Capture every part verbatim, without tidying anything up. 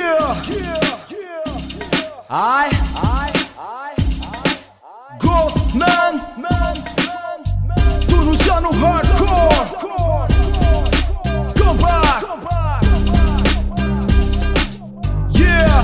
Yeah, yeah, yeah. I, I, I, I, Ghost Man, man, man, Tunisiano hardcore. Come back. Yeah,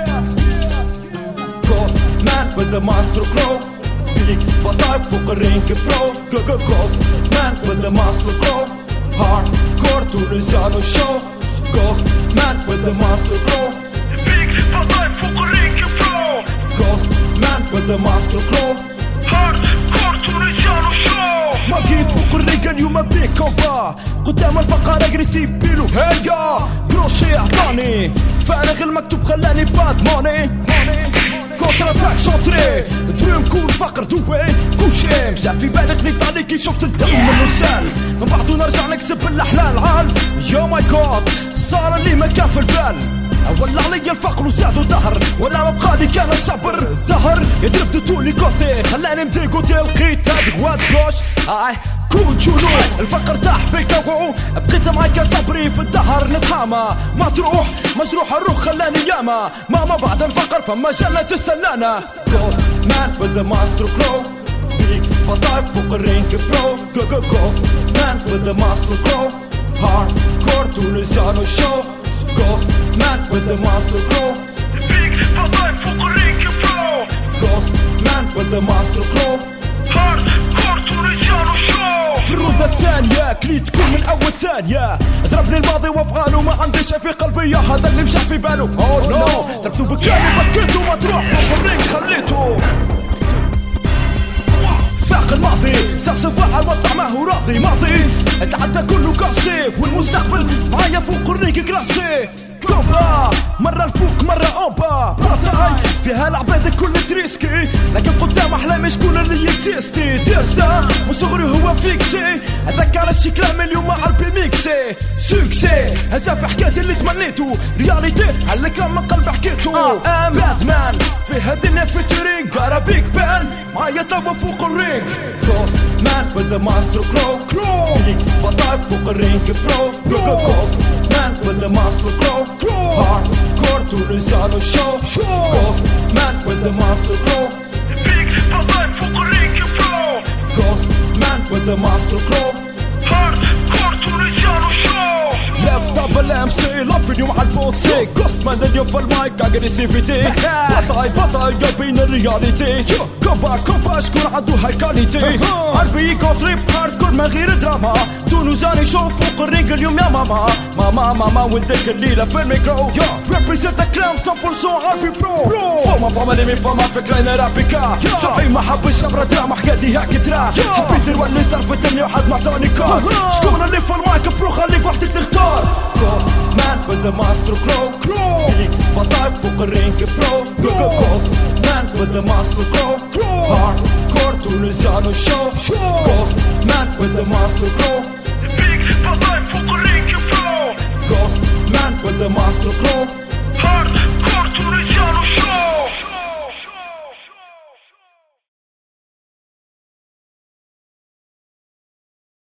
Ghost Man with the master crow. Big بطايق فوق الرينج برو. Ghost Man with the master crow. Hardcore Tunisiano show. Ghost Man with the master crow. Big بطايق فوق الرينج برو. Ghost Man with the master crow. Hardcore Tunisiano show. ما كيف فوق الرينج اليوم بيك كومبا. قدام الفقر اجريسيف بيلو هيا. كروشي اعطاني فارغ المكتوب خلاني باد موني. كونتر اتاك سونتري دريم كول فقر دوي كل شيء مشى في بالك لي طالي كي شفت الدم من السال من بعد نرجع نكسب الاحلال عال. يا ماي جاد صار اللي ما كان في البال. ولع علي الفقر وزادوا ظهر ولا ما بقالي كان الصبر. ظهر يضرب طولي كوتي خلاني مدي كوتي لقيت هاد غواد كوش. اي كون جنون الفقر تاح بيك وعو بقيت معاك صبري في الدهر نتحامى ما تروح مجروح الروح خلاني ياما ماما بعد الفقر فما جنة تستنانا. Ghost Man with the master crow. بيك بطايق فوق الرينج برو. Ghost Man with the master crow. Hardcore Tunisiano show. Ghost Man with the master crow. Big بطايق فوق الرينج برو. Ghost Man with the master crow. Hardcore Tunisiano show. في الرودة الثانية كليت تكون من أول ثانية. ضربني الماضي وافعاله ما عندي شي في قلبي هذا اللي مشى في باله. أوه نو ضربته بكاني بكيته ما تروح فوق الرينج خليته. فاق الماضي صار صفاعة وضع ما هو راضي ماضي اتعدى كله كاسي والمستقبل معايا فوق الرينج كلاسي. كومبا مرة الفوق مرة اوبا بطاي فيها العباد كل تريسكي لكن قدام احلامي شكون اللي يكسيستي. ديستا من صغري هو فيكسي هذاك على الشكلام اليوم مع البي ميكسي. سوكسي هذا في حكايتي اللي تمنيتو رياليتي على الكلام من قلب حكيتو. اه ام باتمان في هالدنيا في ترينج ارا بيك بان معايا توا فوق الرينج. Ghost Man with the master crow. Crow بيك بطايق فوق الرينج برو. Ghost Man with the master crow. Hardcore Tunisiano show. Ghost Man with the master crow. Big بطايق فوق الرينج برو. Ghost Man with the master crow. Hardcore Tunisiano show. Left double M C لف اليوم على البوتسي. Ghost Man اليوم في المايك اجريسيفيتي. بطاي بطاي جايبين الرياليتي. كومبا كومبا شكون عنده هاي كاليتي. قلبي كونتريب هاردكور من غير دراما. تونساني شوف فوق الرينج اليوم يا ماما ماما ماما ولدك الليلة في الميكرو. ريبريزنت كلام مية بالمية ار بي برو. فما فما لي فما فكرة انا رابيكا. شرعي ما حبش ابرا دراما حكايتي هاك ترا. حبيت نولي صرفتني وحد ما عطاني كار. شكون اللي في المايك برو خليك وحدك تختار. Ghost Man with the master crow. Crow بيك بطايق فوق الرينج برو. Ghost Man with the master crow. Hardcore Tunisiano show. Ghost Man with the master crow. Big بطايق فوق الرينج برو. Ghost Man with the master crow.